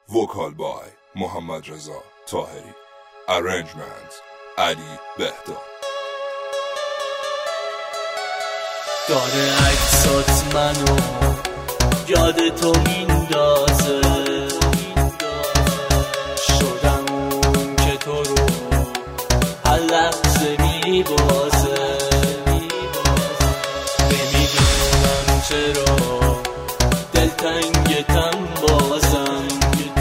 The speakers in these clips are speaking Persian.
وکال بای محمد رضا طاهری. ارنجمنت علی بهداد. داره عکسات منو یاد تو میندازه، شدم اون که تو رو هر لحظه میبازه. نمیدونم چرا دلتنگتم بازم،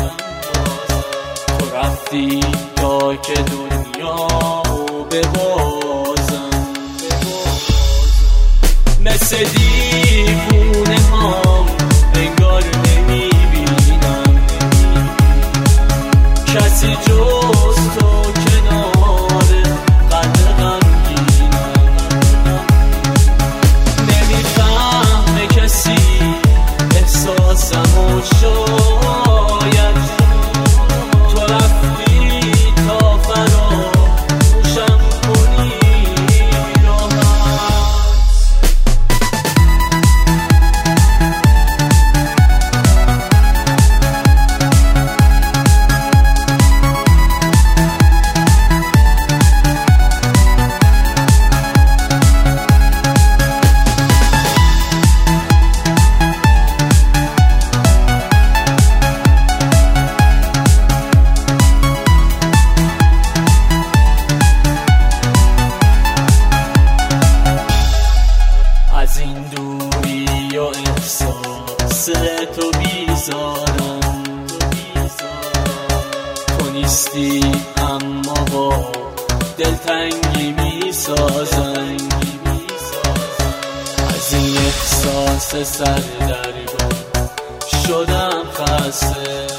تو رفتی تا که دنیا رو ببازم. مثل دیوونه هم انگار نمیبینم کسی جز تو کنار قلب غمگینم. نمیفهمه کسی احساسمو، شاید تو رفتی تا فراموشم کنی راحت. از این دوری و احساس تو بیزارم، تو نیستی اما با دلتنگی میسازم. از این احساس سردرگم شدم خسته،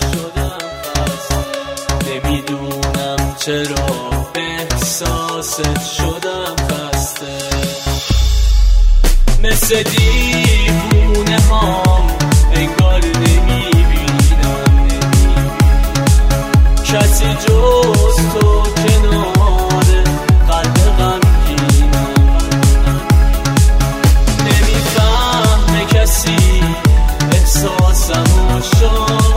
نمیدونم چرا به احساست شدم خسته. مثل دیوونه هم انگار نمیبینم کسی جز تو کنار قلب غمگینم. نمیفهمه کسی احساسمو،